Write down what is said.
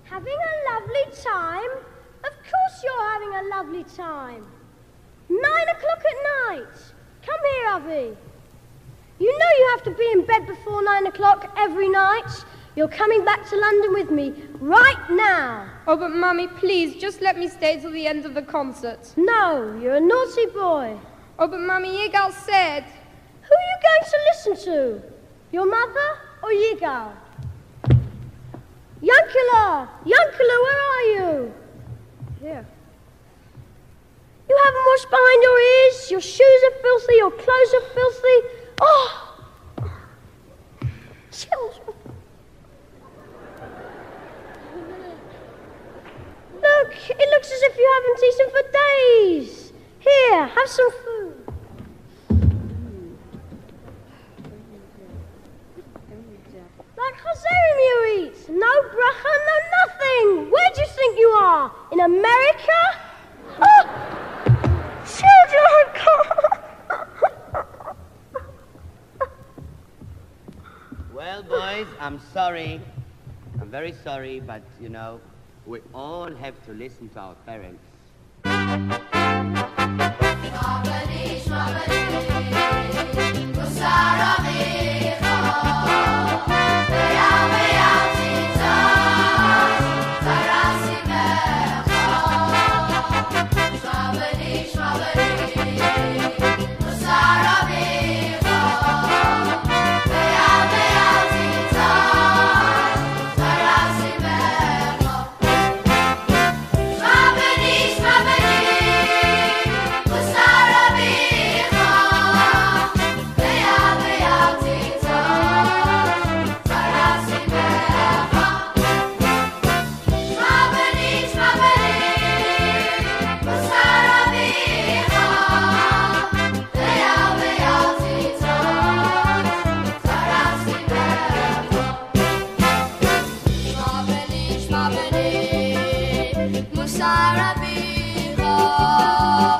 Having a lovely time? Of course you're having a lovely time. 9 o'clock at night. Come here, Avi. You know you have to be in bed before 9 o'clock every night. You're coming back to London with me right now. Oh, but Mummy, please, just let me stay till the end of the concert. No, you're a naughty boy. Oh, but Mummy, Yigal said... Who are you going to listen to? Your mother or Yigal? Yankula! Yankula, where are you? Here. You haven't washed behind your ears, your shoes are filthy, your clothes are filthy. Oh! Children. Look, it looks as if you haven't eaten for days. Here, have some food. Like Hazarim you eat. No bracha, no nothing. Where do you think you are? In America? Oh! Children! Well, boys, I'm sorry. I'm very sorry, but, you know, we all have to listen to our parents. Musara biho